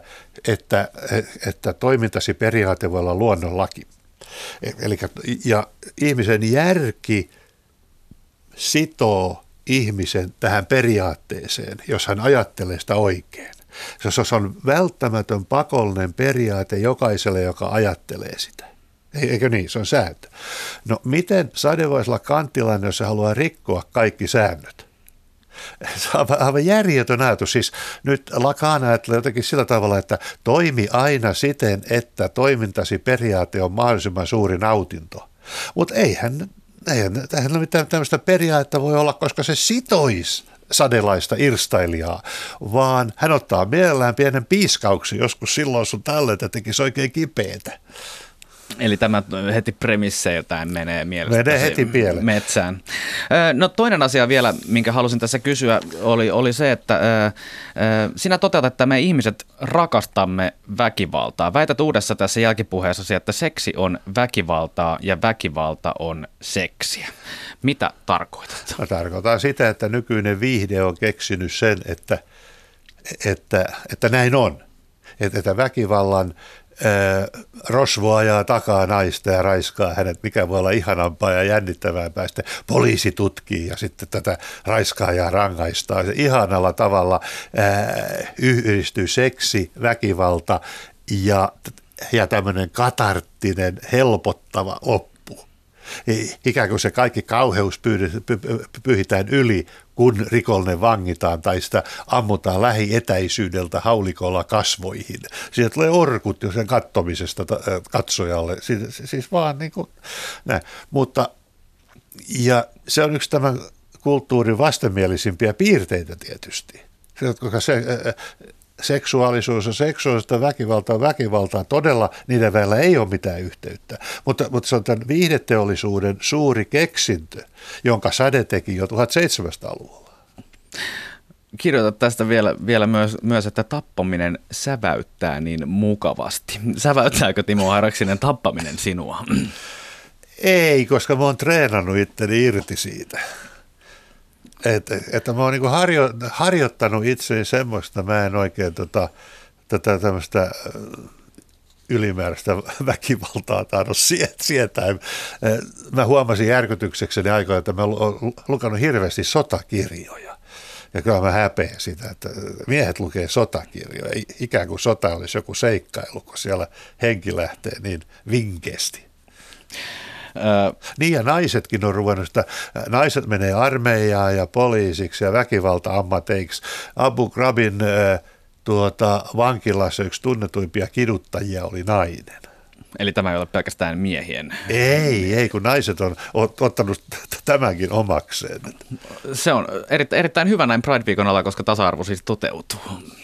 että toimintasi periaate voi olla luonnonlaki. Ja ihmisen järki sitoo ihmisen tähän periaatteeseen, jos hän ajattelee sitä oikein. Se on välttämätön pakollinen periaate jokaiselle, joka ajattelee sitä. Eikö niin? Se on sääntö. No miten Sade voisi olla kantilainen, jos se haluaa rikkoa kaikki säännöt? Se on aivan järjetön ajatus. Siis nyt Lacan ajattelee jotenkin sillä tavalla, että toimi aina siten, että toimintasi periaate on mahdollisimman suuri nautinto. Mutta eihän mitään tämmöistä periaatetta voi olla, koska se sitoisi sadelaista irstailijaa, vaan hän ottaa mielellään pienen piiskauksen joskus silloin sun tälle, että tekisi oikein kipeätä. Eli tämä heti premisseiltään menee mielestäni heti pieleen metsään. No toinen asia vielä, minkä halusin tässä kysyä, oli se, että sinä toteat, että me ihmiset rakastamme väkivaltaa. Väität uudessa tässä jälkipuheessasi, että seksi on väkivaltaa ja väkivalta on seksiä. Mitä tarkoitat? Mä tarkoitan sitä, että nykyinen viihde on keksinyt sen, että näin on. Että väkivallan rosvo ajaa takaa naista ja raiskaa hänet, mikä voi olla ihanampaa ja jännittävämpää. Sitten poliisi tutkii ja sitten tätä raiskaajaa rangaistaan. Ihanalla tavalla yhdistyy seksi, väkivalta ja tämmöinen katarttinen, helpottava oppu. Ikään kuin se kaikki kauheus pyyhitään yli, kun rikollinen vangitaan tai sitä ammutaan lähietäisyydeltä haulikolla kasvoihin. Siitä tulee orkut jo sen katsomisesta katsojalle. Siis vaan niin kuin näin. Mutta, ja se on yksi tämän kulttuurin vastenmielisimpiä piirteitä tietysti. Koska seksuaalisuus on seksuaalista, väkivaltaa on väkivaltaa. Todella niiden välillä ei ole mitään yhteyttä. Mutta se on tämän viihdeteollisuuden suuri keksintö, jonka Sade teki jo 1700-luvulla. Kirjoitat tästä vielä myös, että tappaminen säväyttää niin mukavasti. Säväyttääkö Timo Airaksinen tappaminen sinua? Ei, koska mä oon treenannut itteni irti siitä. Että mä oon niin harjoittanut itseni semmoista, mä en oikein tätä tämmöistä ylimääräistä väkivaltaa tahdo sietää. Mä huomasin järkytyksekseni aikaa, että mä oon lukenut hirveästi sotakirjoja. Ja kyllä mä häpeän sitä, että miehet lukee sotakirjoja, ikään kuin sota olisi joku seikkailu, kun siellä henki lähtee niin vinkeästi. Niin ja naisetkin on ruvennut sitä, naiset menee armeijaan ja poliisiksi ja väkivalta-ammateiksi. Abu Ghrabin vankilassa yksi tunnetuimpia kiduttajia oli nainen. Eli tämä ei ole pelkästään miehien. Ei, kun naiset on ottanut tämänkin omakseen. Se on erittäin hyvä näin Pride-viikon alla, koska tasa-arvo siis toteutuu.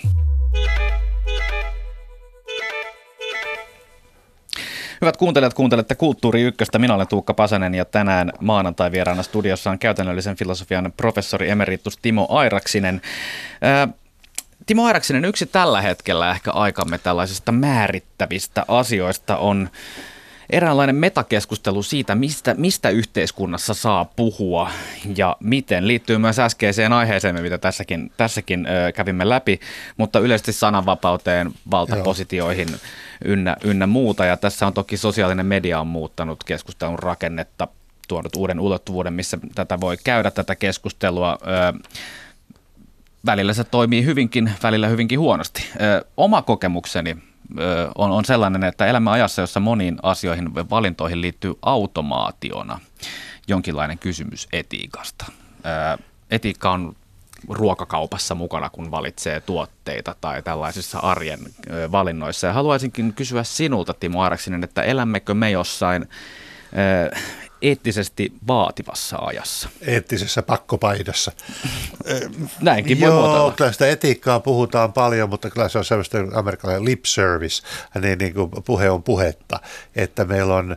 Hyvät kuuntelijat, kuuntelette Kulttuuri Ykköstä. Minä olen Tuukka Pasanen ja tänään maanantai-vieraana studiossa on käytännöllisen filosofian professori emeritus Timo Airaksinen. Timo Airaksinen, yksi tällä hetkellä ehkä aikamme tällaisista määrittävistä asioista on eräänlainen metakeskustelu siitä, mistä yhteiskunnassa saa puhua ja miten. Liittyy myös äskeiseen aiheeseen, mitä tässäkin kävimme läpi, mutta yleisesti sananvapauteen, valtapositioihin ynnä muuta. Ja tässä on toki sosiaalinen media on muuttanut keskustelun rakennetta, tuonut uuden ulottuvuuden, missä tätä voi käydä tätä keskustelua. Välillä se toimii hyvinkin, välillä hyvinkin huonosti. Oma kokemukseni on sellainen, että elämme ajassa, jossa moniin asioihin valintoihin liittyy automaationa jonkinlainen kysymys etiikasta. Etiikka on ruokakaupassa mukana, kun valitsee tuotteita tai tällaisissa arjen valinnoissa. Ja haluaisinkin kysyä sinulta, Timo Airaksinen, että elämmekö me jossain eettisesti vaativassa ajassa? Eettisessä pakkopaidassa. Näinkin voi muotoilla. Joo, kyllä sitä etiikkaa puhutaan paljon, mutta kyllä se on sellaista amerikkalainen lip service, niin kuin puhe on puhetta, että meillä on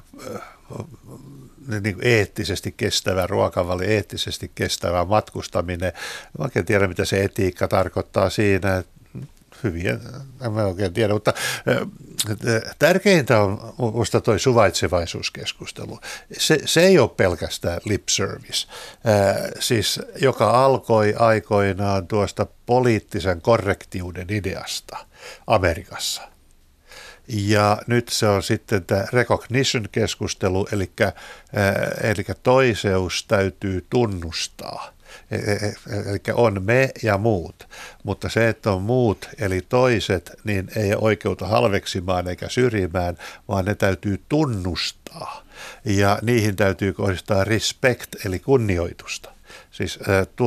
niin kuin eettisesti kestävä ruokavalio, eettisesti kestävä matkustaminen. Mä oikein tiedä, mitä se etiikka tarkoittaa siinä, hyviä, en mä oikein tiedä, mutta tärkeintä on minusta toi suvaitsevaisuuskeskustelu. Se ei ole pelkästään lip service, siis joka alkoi aikoinaan tuosta poliittisen korrektiuden ideasta Amerikassa. Ja nyt se on sitten tämä recognition-keskustelu, eli toiseus täytyy tunnustaa. Eli on me ja muut, mutta se, että on muut eli toiset, niin ei oikeuta halveksimaan eikä syrjimään, vaan ne täytyy tunnustaa ja niihin täytyy kohdistaa respect eli kunnioitusta. Siis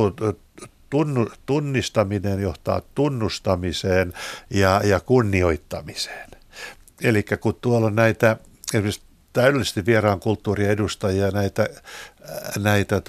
tunnistaminen johtaa tunnustamiseen ja kunnioittamiseen. Eli kun tuolla on näitä esimerkiksi täydellisesti vieraan kulttuurin edustajia, näitä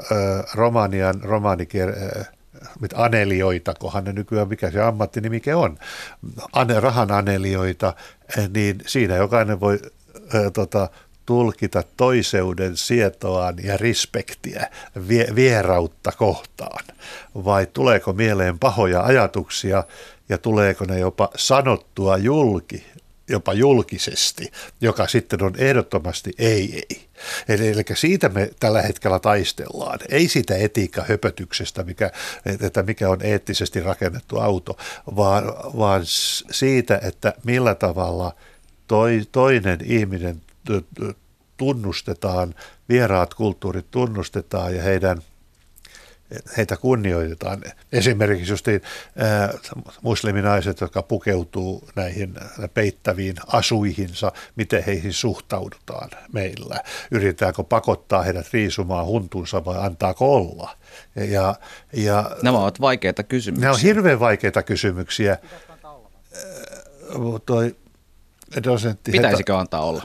anelioita, kohan ne nykyään, mikä se ammattinimike on, rahan anelioita, niin siinä jokainen voi tulkita toiseuden sietoaan ja respektiä vierautta kohtaan, vai tuleeko mieleen pahoja ajatuksia ja tuleeko ne jopa sanottua jopa julkisesti, joka sitten on ehdottomasti ei. Eli siitä me tällä hetkellä taistellaan. Ei siitä etiikkahöpötyksestä, mikä on eettisesti rakennettu auto, vaan siitä, että millä tavalla toinen ihminen tunnustetaan, vieraat kulttuurit tunnustetaan ja heitä kunnioitetaan. Esimerkiksi justiin musliminaiset, jotka pukeutuu näihin peittäviin asuihinsa, miten heihin suhtaudutaan meillä. Yritetäänkö pakottaa heidät riisumaan huntunsa vai antaako olla? Nämä ovat vaikeita kysymyksiä. Nämä on hirveän vaikeita kysymyksiä. Pitäisikö antaa olla?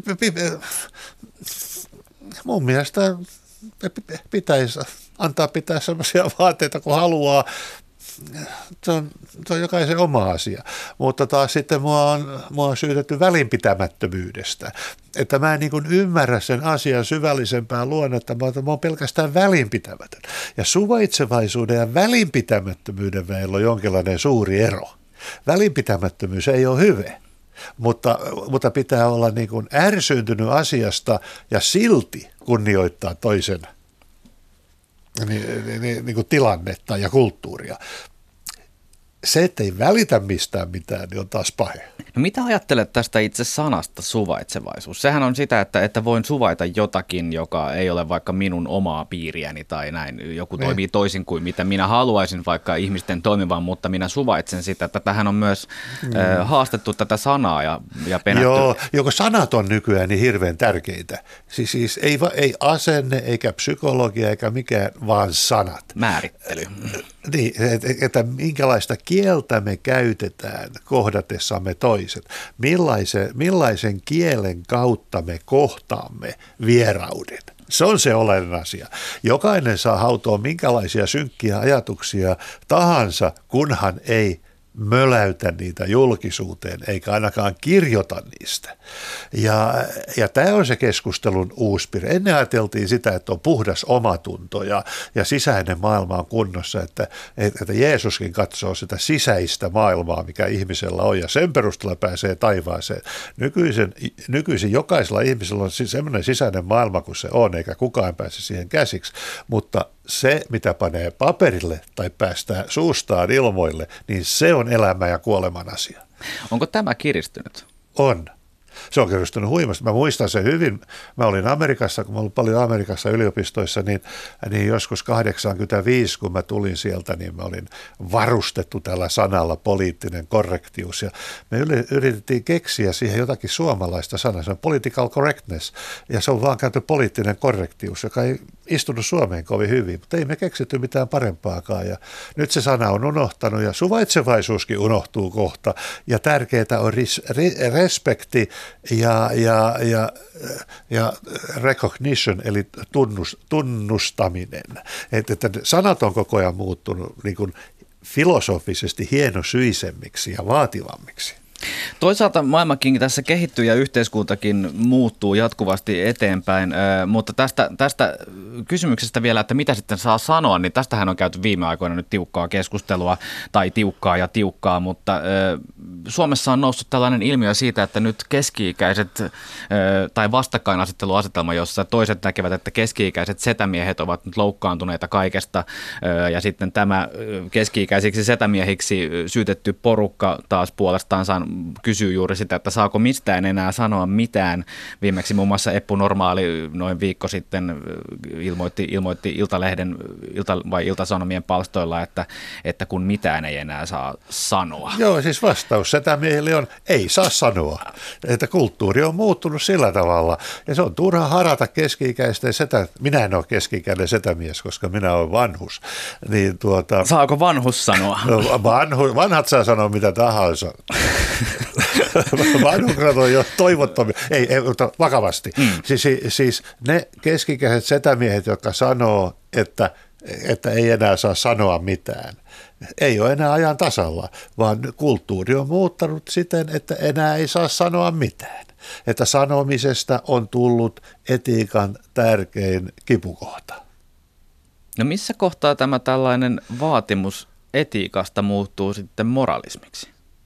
Mun mielestä pitäisi antaa pitää sellaisia vaatteita kuin haluaa. Se on jokaisen oma asia. Mutta taas sitten mua on syytetty välinpitämättömyydestä. Että mä en niin kuin ymmärrä sen asian syvällisempää luonnetta, mutta mä oon pelkästään välinpitämätön. Ja suvaitsevaisuuden ja välinpitämättömyyden meillä on jonkinlainen suuri ero. Välinpitämättömyys ei ole hyvä. Mutta pitää olla niin kuin ärsyyntynyt asiasta ja silti kunnioittaa toisen niin kuin tilannetta ja kulttuuria. Se, ettei välitä mistään mitään, niin on taas pahe. No mitä ajattelet tästä itse sanasta suvaitsevaisuus? Sehän on sitä, että voin suvaita jotakin, joka ei ole vaikka minun omaa piiriäni tai näin. Joku toimii toisin kuin mitä minä haluaisin vaikka ihmisten toimivan, mutta minä suvaitsen sitä. Tähän on myös haastettu tätä sanaa ja penätty. Joo, joko sanat on nykyään niin hirveän tärkeitä. Siis ei asenne, eikä psykologia, eikä mikään, vaan sanat. Määrittely. Niin, että minkälaista kieltä me käytetään kohdatessamme toiset. Millaisen kielen kautta me kohtaamme vierauden. Se on se oleellinen asia. Jokainen saa hautoa minkälaisia synkkiä ajatuksia tahansa, kunhan ei möläytä niitä julkisuuteen, eikä ainakaan kirjoita niistä. Ja tämä on se keskustelun uuspire. Ennen ajateltiin sitä, että on puhdas omatunto ja sisäinen maailma on kunnossa, että Jeesuskin katsoo sitä sisäistä maailmaa, mikä ihmisellä on, ja sen perusteella pääsee taivaaseen. Nykyisin jokaisella ihmisellä on sellainen sisäinen maailma kuin se on, eikä kukaan pääse siihen käsiksi, mutta se, mitä panee paperille tai päästää suustaan ilmoille, niin se on elämä ja kuoleman asia. Onko tämä kiristynyt? On. Se on kiristynyt huimasti. Mä muistan sen hyvin. Mä olin Amerikassa, kun mä olin paljon Amerikassa yliopistoissa, niin joskus 85, kun mä tulin sieltä, niin mä olin varustettu tällä sanalla poliittinen korrektius. Ja me yritettiin keksiä siihen jotakin suomalaista sanaa, se on political correctness, ja se on vaan käyty poliittinen korrektius, joka ei istunut Suomeen kovin hyvin, mutta ei me keksitty mitään parempaakaan. Ja nyt se sana on unohtanut ja suvaitsevaisuuskin unohtuu kohta. Ja tärkeää on respekti ja recognition, eli tunnustaminen. Että sanat on koko ajan muuttunut niin kuin filosofisesti hienosyisemmiksi ja vaativammiksi. Toisaalta maailmakin tässä kehittyy ja yhteiskuntakin muuttuu jatkuvasti eteenpäin, mutta tästä kysymyksestä vielä, että mitä sitten saa sanoa, niin tästähän on käyty viime aikoina nyt tiukkaa keskustelua, tai tiukkaa, mutta Suomessa on noussut tällainen ilmiö siitä, että nyt keski-ikäiset tai vastakkainasetteluasetelma, jossa toiset näkevät, että keski-ikäiset setämiehet ovat nyt loukkaantuneita kaikesta, ja sitten tämä keski-ikäisiksi setämiehiksi syytetty porukka taas puolestaan kysyy juuri sitä, että saako mistään enää sanoa mitään. Viimeksi muun muassa Eppu Normaali noin viikko sitten ilmoitti Iltalehden vai Iltasanomien palstoilla, että kun mitään ei enää saa sanoa. Joo, siis vastaus setämiehille on, ei saa sanoa. Että kulttuuri on muuttunut sillä tavalla. Ja se on turha harata keski-ikäisten minä en ole keski-ikäinen setämies, koska minä olen vanhus. Niin saako vanhus sanoa? Vanhat saa sanoa mitä tahansa. Vanhukset on jo toivottomia. Ei, mutta vakavasti. Siis ne keskikäiset setämiehet, jotka sanoo, että ei enää saa sanoa mitään, ei ole enää ajan tasalla, vaan kulttuuri on muuttanut siten, että enää ei saa sanoa mitään. että sanomisesta on tullut etiikan tärkein kipukohta. No missä kohtaa tämä tällainen vaatimus etiikasta muuttuu sitten moralismiksi?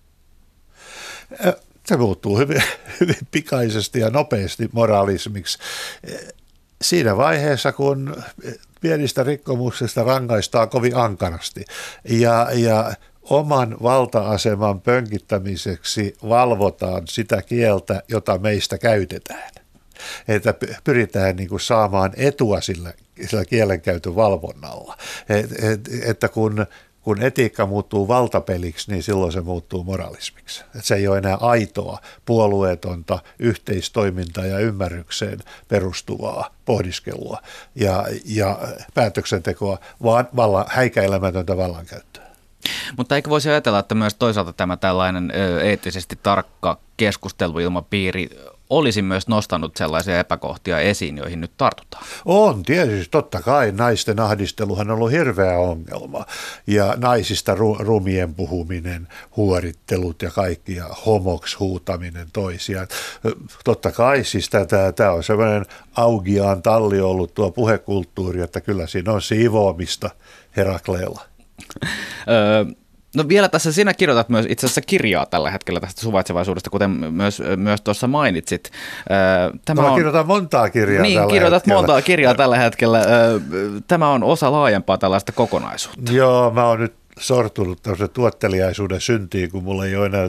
Se muuttuu hyvin pikaisesti ja nopeasti moralismiksi. Siinä vaiheessa, kun pienistä rikkomuksista rangaistaan kovin ankarasti ja oman valta-aseman pönkittämiseksi valvotaan sitä kieltä, jota meistä käytetään. Että pyritään niin kuin saamaan etua sillä kielenkäytön valvonnalla. Että kun etiikka muuttuu valtapeliksi, niin silloin se muuttuu moralismiksi. Että se ei ole enää aitoa, puolueetonta yhteistoimintaa ja ymmärrykseen perustuvaa pohdiskelua ja päätöksentekoa, vaan häikäilemätöntä vallankäyttöä. Mutta eikö voisi ajatella, että myös toisaalta tämä tällainen eettisesti tarkka keskusteluilmapiiri olisi myös nostanut sellaisia epäkohtia esiin, joihin nyt tartutaan? On tietysti, totta kai. Naisten ahdisteluhan on ollut hirveä ongelma. Ja naisista rumien puhuminen, huorittelut ja kaikki ja homoks huutaminen toisiaan. Totta kai siis tämä on sellainen augiaan talli ollut tuo puhekulttuuri, että kyllä siinä on siivoamista Herakleella. No vielä tässä sinä kirjoitat myös itse asiassa kirjaa tällä hetkellä tästä suvaitsevaisuudesta, kuten myös tuossa mainitsit. Kirjoitan montaa kirjaa niin, tällä kirjoitat hetkellä. montaa kirjaa tällä hetkellä. Tämä on osa laajempaa tällaista kokonaisuutta. Joo, mä oon nyt sortunut tämmöisen tuotteliaisuuden syntiin, kun mulla ei ole enää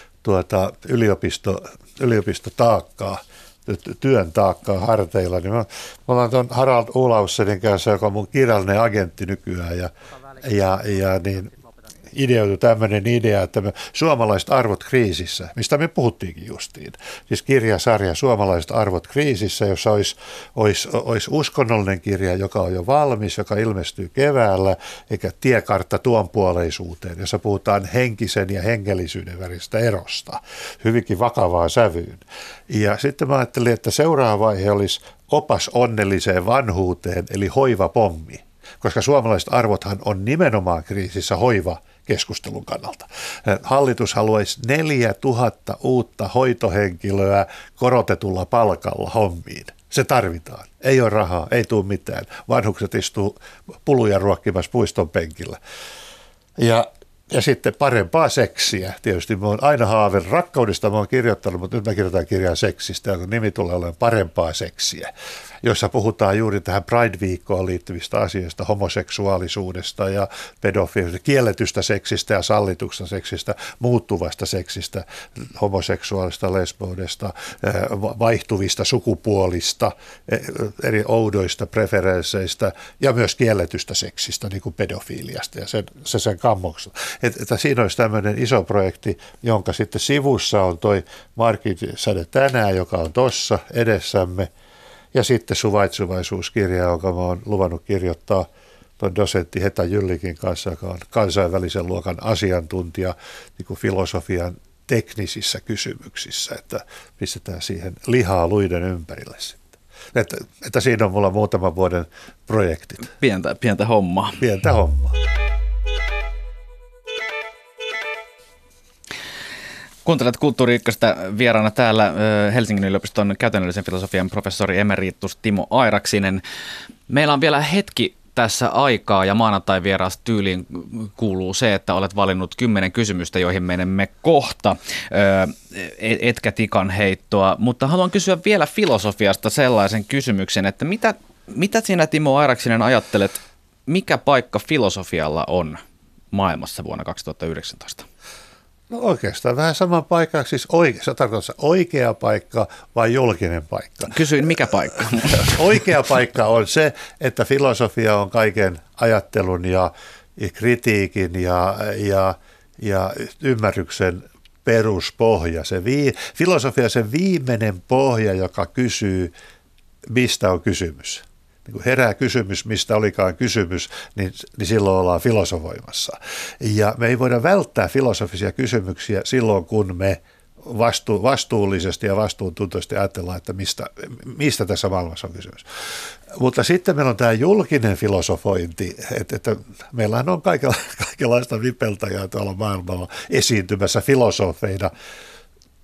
yliopistotaakkaa, työn taakkaa harteilla. Niin mä ollaan tuon Harald Olaussenin kanssa, joka on mun kirjallinen agentti nykyään ja niin ideoitu tämmöinen idea, että suomalaiset arvot kriisissä, mistä me puhuttiinkin justiin. Siis kirjasarja Suomalaiset arvot kriisissä, jossa olisi uskonnollinen kirja, joka on jo valmis, joka ilmestyy keväällä, eikä tiekartta tuonpuoleisuuteen, jossa puhutaan henkisen ja hengellisyyden välistä erosta, hyvinkin vakavaa sävyyn. Ja sitten mä ajattelin, että seuraava vaihe olisi opas onnelliseen vanhuuteen, eli hoivapommi, koska suomalaiset arvothan on nimenomaan kriisissä keskustelun kannalta. Hallitus haluaisi 4000 uutta hoitohenkilöä korotetulla palkalla hommiin. Se tarvitaan. Ei ole rahaa, ei tule mitään. Vanhukset istuu puluja ruokkimassa puiston penkillä. Ja sitten parempaa seksiä. Tietysti mä oon aina haaveillut rakkaudesta, mä oon kirjoittanut, mutta nyt mä kirjoitan kirjaa seksistä, ja nimi tulee olemaan parempaa seksiä, jossa puhutaan juuri tähän Pride-viikkoon liittyvistä asioista, homoseksuaalisuudesta ja pedofiilista, kielletystä seksistä ja sallitusta seksistä, muuttuvasta seksistä, homoseksuaalista, lesboudesta, vaihtuvista sukupuolista, eri oudoista preferensseistä ja myös kielletystä seksistä, niin kuin pedofiiliasta ja sen kammoksesta. Että siinä olisi tämmöinen iso projekti, jonka sitten sivussa on toi Markisade tänään, joka on tuossa edessämme, ja sitten suvaitsevaisuuskirja, jonka mä oon luvannut kirjoittaa tuon dosentti Heta Jyllikin kanssa, joka on kansainvälisen luokan asiantuntija niin kuin filosofian teknisissä kysymyksissä, että pistetään siihen lihaa luiden ympärille sitten. Että siinä on mulla muutaman vuoden projektit. Pientä hommaa. Pientä hommaa. Kuuntelet Kulttuuri Ykköstä, vieraana täällä Helsingin yliopiston käytännöllisen filosofian professori emeritus Timo Airaksinen. Meillä on vielä hetki tässä aikaa ja maanantai vieras tyyliin kuuluu se, että olet valinnut 10 kysymystä, joihin menemme kohta, etkä tikan heittoa. Mutta haluan kysyä vielä filosofiasta sellaisen kysymyksen, että mitä sinä Timo Airaksinen ajattelet, mikä paikka filosofialla on maailmassa vuonna 2019? No oikeastaan vähän sama paikka, siis se tarkoittaa oikea paikka vai julkinen paikka? Kysyin, mikä paikka? Oikea paikka on se, että filosofia on kaiken ajattelun ja kritiikin ja ymmärryksen peruspohja. Filosofia se viimeinen pohja, joka kysyy, mistä on kysymys. Niin kun herää kysymys, mistä olikaan kysymys, niin silloin ollaan filosofoimassa. Ja me ei voida välttää filosofisia kysymyksiä silloin, kun me vastuullisesti ja vastuuntuntoisesti ajatellaan, että mistä tässä maailmassa on kysymys. Mutta sitten meillä on tämä julkinen filosofointi, että meillähän on kaikenlaista vipeltäjää tuolla maailmalla esiintymässä filosofeina.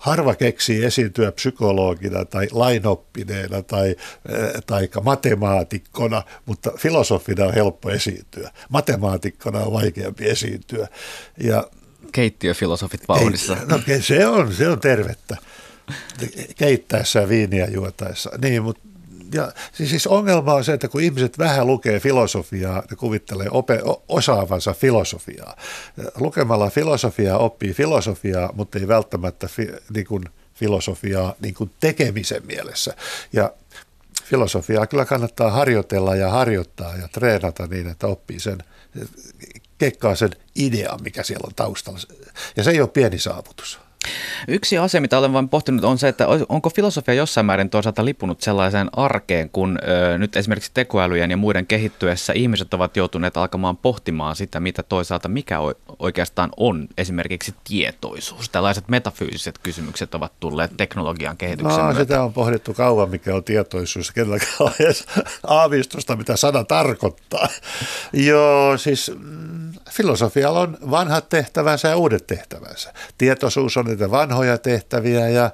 harva keksii esiintyä psykologina tai lainoppineena tai matemaatikkona, mutta filosofina on helppo esiintyä. Matemaatikkona on vaikeampi esiintyä. Ja keittiöfilosofit vauhdissa. No, se on tervettä keittäessä viiniä juotaessa. Niin, mutta ja siis ongelma on se, että kun ihmiset vähän lukee filosofiaa, ne kuvittelee osaavansa filosofiaa. Lukemalla filosofiaa oppii filosofiaa, mutta ei välttämättä filosofiaa niin kuin tekemisen mielessä. Ja filosofiaa kyllä kannattaa harjoitella ja harjoittaa ja treenata niin, että oppii kekkaa sen idean, mikä siellä on taustalla. Ja se ei ole pieni saavutus. Yksi asia, mitä olen vain pohtinut, on se, että onko filosofia jossain määrin toisaalta lipunut sellaiseen arkeen, kun nyt esimerkiksi tekoälyjen ja muiden kehittyessä ihmiset ovat joutuneet alkamaan pohtimaan sitä, mitä toisaalta mikä oikeastaan on esimerkiksi tietoisuus. Tällaiset metafyysiset kysymykset ovat tulleet teknologian kehityksen myötä. Sitä on pohdittu kauan, mikä on tietoisuus, kenelläkään on edes aavistusta, mitä sana tarkoittaa. Joo, siis filosofialla on vanhat tehtävänsä ja uudet tehtävänsä. Tietoisuus on niitä vanhoja tehtäviä ja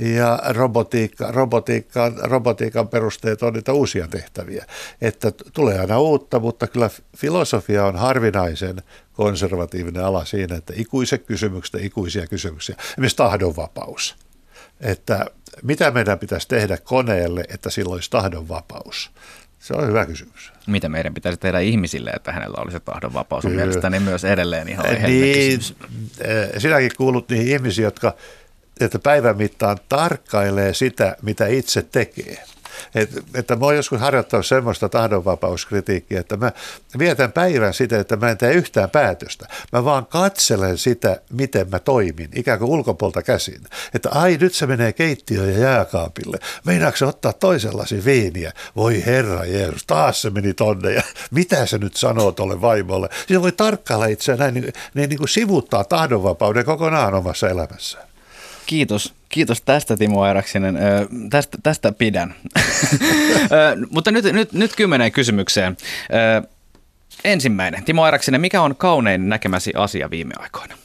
robotiikan perusteet on niitä uusia tehtäviä. Että tulee aina uutta, mutta kyllä filosofia on harvinaisen konservatiivinen ala siinä, että ikuisia kysymyksiä. Esimerkiksi tahdonvapaus. Että mitä meidän pitäisi tehdä koneelle, että sillä olisi tahdonvapaus? Se on hyvä kysymys. Mitä meidän pitäisi tehdä ihmisille, että hänellä olisi tahdonvapaus? On mielestäni myös edelleen ihan aiheellinen kysymys. Sinäkin kuulut niihin ihmisiin, että päivän mittaan tarkkailee sitä, mitä itse tekee. Että mä oon joskus harjoittanut semmoista tahdonvapauskritiikkiä, että mä vietän päivän sitä, että mä en tee yhtään päätöstä. Mä vaan katselen sitä, miten mä toimin, ikään kuin ulkopuolta käsin. Että nyt se menee keittiöön ja jääkaapille. Meinaatko se ottaa toisenlaisia viiniä? Voi herra Jeesus, taas se meni tonne ja mitä se nyt sanoo tuolle vaimolle? Siinä voi tarkkailla itseään näin, niin kuin sivuuttaa tahdonvapauden kokonaan omassa elämässään. Kiitos tästä, Timo Airaksinen. Tästä pidän. Mutta nyt 10 kysymykseen. Ensimmäinen. Timo Airaksinen, mikä on kaunein näkemäsi asia viime aikoina?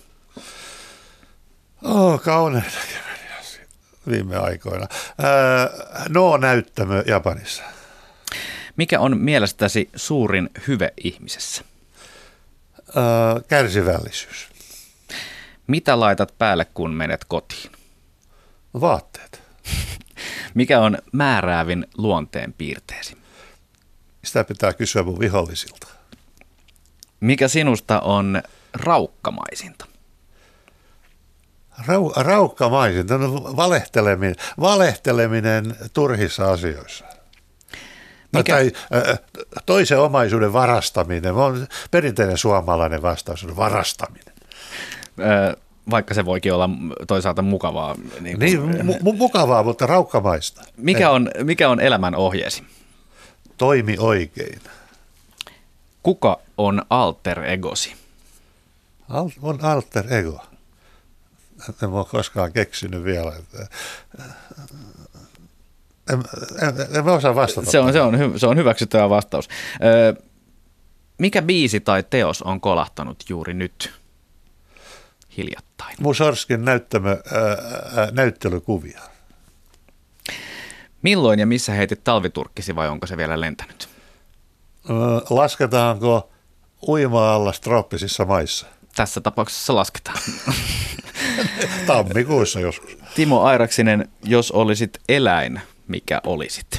Kaunein näkemäni asia viime aikoina. Näyttämö Japanissa. Mikä on mielestäsi suurin hyve ihmisessä? Kärsivällisyys. Mitä laitat päälle, kun menet kotiin? Vaatteet. Mikä on määräävin luonteen piirteesi? Sitä pitää kysyä mun vihollisilta. Mikä sinusta on raukkamaisinta? Raukkamaisinta? No, valehteleminen turhissa asioissa. Tai toisen omaisuuden varastaminen. On perinteinen suomalainen vastaus on varastaminen. Vaikka se voikin olla toisaalta mukavaa. Mukavaa, mutta raukkamaista. Mikä on elämän ohjeesi? Toimi oikein. Kuka on alter egosi? On alter ego. En ole koskaan keksinyt vielä. En osaa vastata. Se on hyväksyttävä vastaus. Mikä biisi tai teos on kolahtanut juuri nyt? Hiljattain. Musorskin näyttelykuvia. Milloin ja missä heitit talviturkkisi vai onko se vielä lentänyt? Lasketaanko uima-allas trooppisissa maissa? Tässä tapauksessa lasketaan. Tammikuussa joskus. Timo Airaksinen, jos olisit eläin, mikä olisit?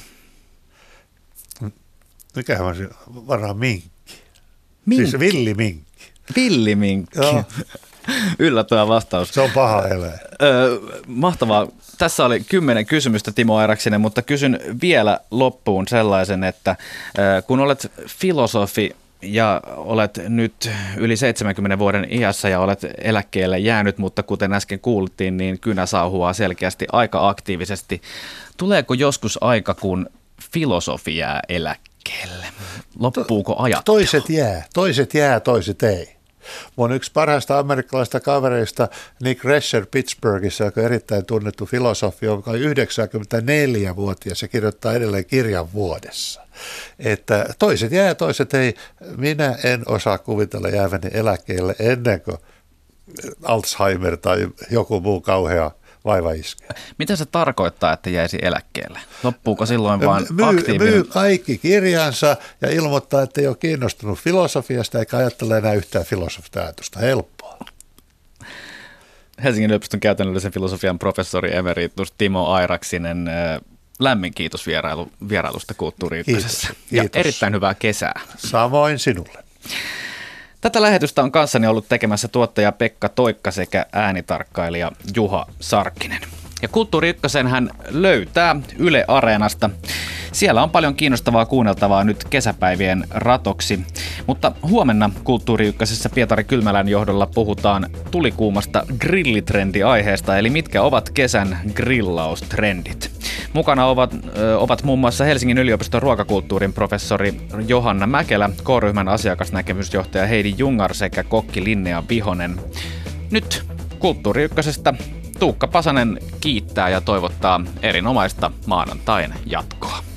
Mikähän on se? Varmaan minkki. Minkki? Siis villiminkki. Villiminkki. Joo. Yllättävä vastaus. Se on paha eläin. Mahtavaa. Tässä oli 10 kysymystä, Timo Airaksinen, mutta kysyn vielä loppuun sellaisen, että kun olet filosofi ja olet nyt yli 70 vuoden iässä ja olet eläkkeelle jäänyt, mutta kuten äsken kuultiin, niin kynä sauhuaa selkeästi aika aktiivisesti. Tuleeko joskus aika, kun filosofi jää eläkkeelle? Loppuuko ajattelu? Toiset jää, toiset ei. Mun yksi parhaista amerikkalaisista kavereista, Nick Rescher Pittsburghissa, joka on erittäin tunnettu filosofi, joka on 94-vuotias ja kirjoittaa edelleen kirjan vuodessa. Että toiset jää, toiset ei. Minä en osaa kuvitella jääväni eläkkeelle ennen kuin Alzheimer tai joku muu kauhea vaiva iskee. Mitä se tarkoittaa, että jäisi eläkkeelle? Loppuuko silloin vaan aktiivinen? Myy kaikki kirjansa ja ilmoittaa, että ei ole kiinnostunut filosofiasta eikä ajattele enää yhtään filosofista-ajatusta. Helppoa. Helsingin yliopiston käytännöllisen filosofian professori emeritus Timo Airaksinen, lämmin kiitos vierailusta Kulttuuri Ykkösessä. Ja erittäin hyvää kesää. Samoin sinulle. Tätä lähetystä on kanssani ollut tekemässä tuottaja Pekka Toikka sekä äänitarkkailija Juha Sarkkinen. Ja Kulttuuri Ykkösen hän löytää Yle Areenasta. Siellä on paljon kiinnostavaa kuunneltavaa nyt kesäpäivien ratoksi. Mutta huomenna Kulttuuri Ykkösessä Pietari Kylmälän johdolla puhutaan tulikuumasta grillitrendi-aiheesta, eli mitkä ovat kesän grillaustrendit. Mukana ovat muun muassa Helsingin yliopiston ruokakulttuurin professori Johanna Mäkelä, K-ryhmän asiakasnäkemysjohtaja Heidi Jungar sekä kokki Linnea Vihonen. Nyt Kulttuuri Ykkösestä Tuukka Pasanen kiittää ja toivottaa erinomaista maanantain jatkoa.